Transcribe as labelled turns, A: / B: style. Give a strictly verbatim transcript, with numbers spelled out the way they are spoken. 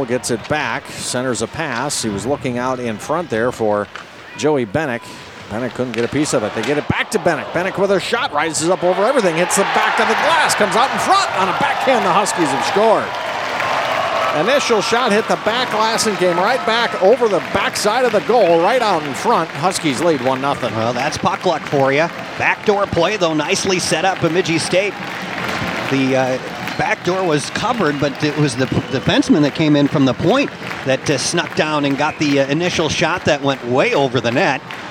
A: Cole gets it back, centers a pass. He was looking out in front there for Joey Bennick. Bennick couldn't get a piece of it. They get it back to Bennick. Bennick with a shot, rises up over everything, hits the back of the glass, comes out in front on a backhand. The Huskies have scored. Initial shot hit the back glass and came right back over the backside of the goal, right out in front. Huskies lead one nothing.
B: Well, that's puck luck for you. Backdoor play, though, nicely set up. Bemidji State. The uh, back door was covered, but it was the defenseman that came in from the point that uh, snuck down and got the uh, initial shot that went way over the net.